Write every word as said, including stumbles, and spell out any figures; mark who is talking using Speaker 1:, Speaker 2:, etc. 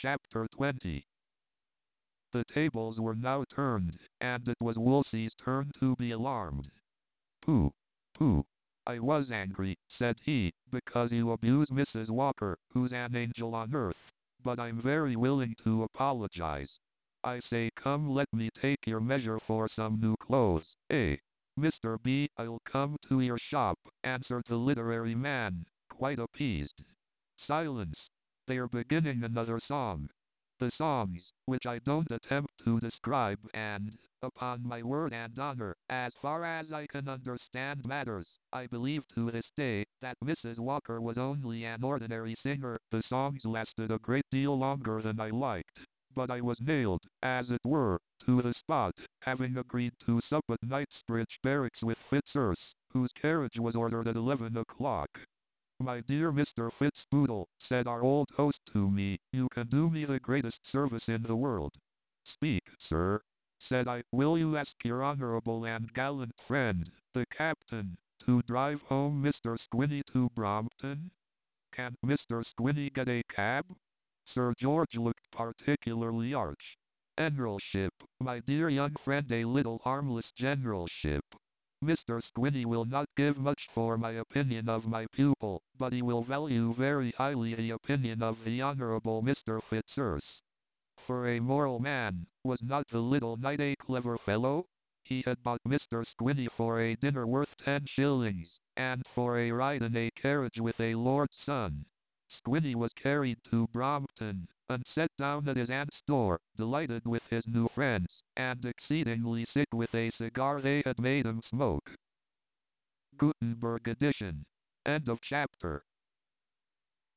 Speaker 1: Chapter twenty. The tables were now turned, and it was Wolsey's turn to be alarmed. "Pooh, pooh! I was angry," said he, "because you abuse Missus Walker, who's an angel on earth, but I'm very willing to apologize. I say, come, let me take your measure for some new clothes, eh?" "Mister B, I'll come to your shop," answered the literary man, quite appeased. Silence! They're beginning another song. The songs, which I don't attempt to describe, and, upon my word and honor, as far as I can understand matters, I believe to this day, that Missus Walker was only an ordinary singer. The songs lasted a great deal longer than I liked, but I was nailed, as it were, to the spot, having agreed to sup at Knightsbridge Barracks with Fitzurse, whose carriage was ordered at eleven o'clock. "My dear Mister Fitzbootle," said our old host to me, "you can do me the greatest service in the world." "Speak, sir," said I. "Will you ask your honourable and gallant friend, the captain, to drive home Mister Squinny to Brompton? Can Mister Squinny get a cab?" Sir George looked particularly arch. "Generalship, my dear young friend, a little harmless generalship. Mister Squinny will not give much for my opinion of my pupil, but he will value very highly the opinion of the Honourable Mister Fitzurse. For a moral man, was not the little knight a clever fellow? He had bought Mister Squinny for a dinner worth ten shillings, and for a ride in a carriage with a lord's son. Squinny was carried to Brompton, and set down at his aunt's door, delighted with his new friends, and exceedingly sick with a cigar they had made him smoke." Gutenberg edition. End of chapter.